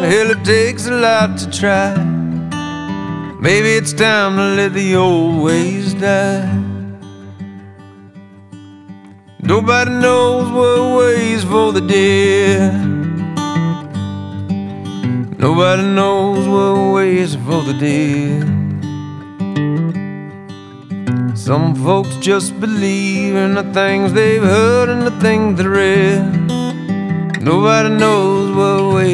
Hell, it takes a lot to try. Maybe it's time to let the old ways die. Nobody knows what waits for the dead. Nobody knows what waits for the dead. Some folks just believe in the things they've heard and the things they read. Nobody knows what waits